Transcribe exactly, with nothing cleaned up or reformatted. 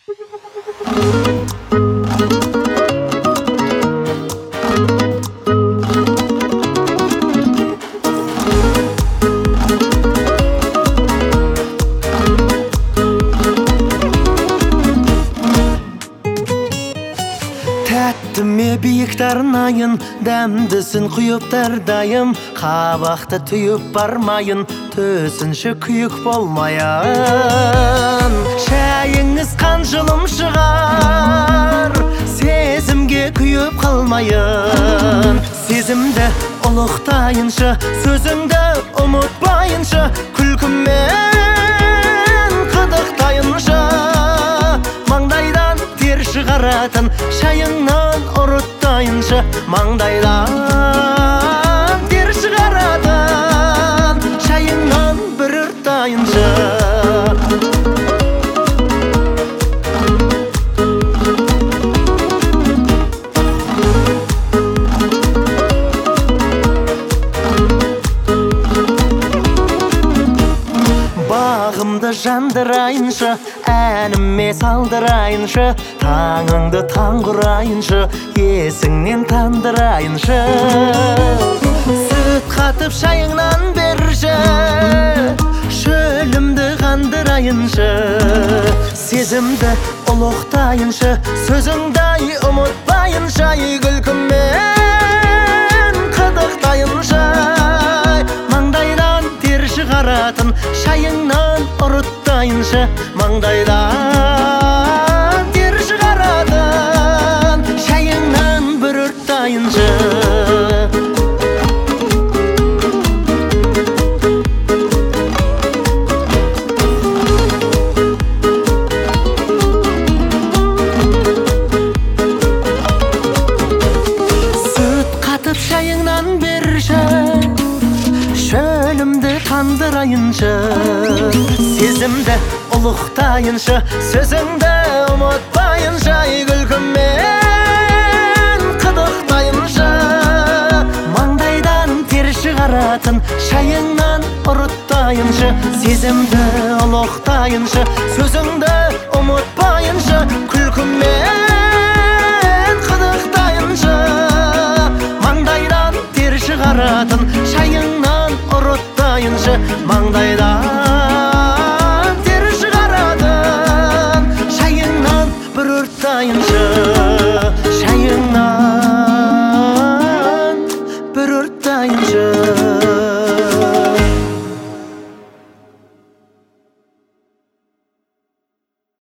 Тәттіме биік тарнайын, дәмдісін құйып дайым, қабақты түйіп бармайын, төсінші күйік болмайын. Шәйіңіз қан жылым шығар, сезімге күйіп қалмайын. Сезімді ұлықтайыншы, сөзіңді ұмытпайыншы, күлкіммен қыдықтайыншы. Маңдайдан тер шығаратын шайыңнан ұрыттайыншы, маңдайдан тер шығаратын шайыңнан бір ұрттайыншы. Бағымды жандырайыншы, әніме салдырайыншы, таңыңды таң құрайыншы, есіңнен тандырайыншы. Сүт қатып шайыңнан берші, шөлімді қандырайыншы. Сезімді ұлықтайыншы, сөзіңді ұмытпайыншы, күлкіммен қыдықтайыншы. Маңдайдан тер шығаратын шайыңнан ұрыттайыншы, маңдайдан тер шығаратын шайыңнан бір ұрттайыншы. Сүт қатып шайыңнан берші, шөлімді қандырайыншы. Сезімді ұлықтайыншы, сөзіңді ұмытпайыншы, күлкіммен қыдықтайыншы. Маңдайдан тер шығаратын шайыңнан ұрыттайыншы. Сезімді ұлықтайыншы, сөзіңді ұмытпайыншы, күлкіммен қыдықтайыншы. Маңдайдан тер шығаратын шайыңнан ұрыттайыншы, маңдайдан тер шығаратын шайыңнан бір ұрттайыншы.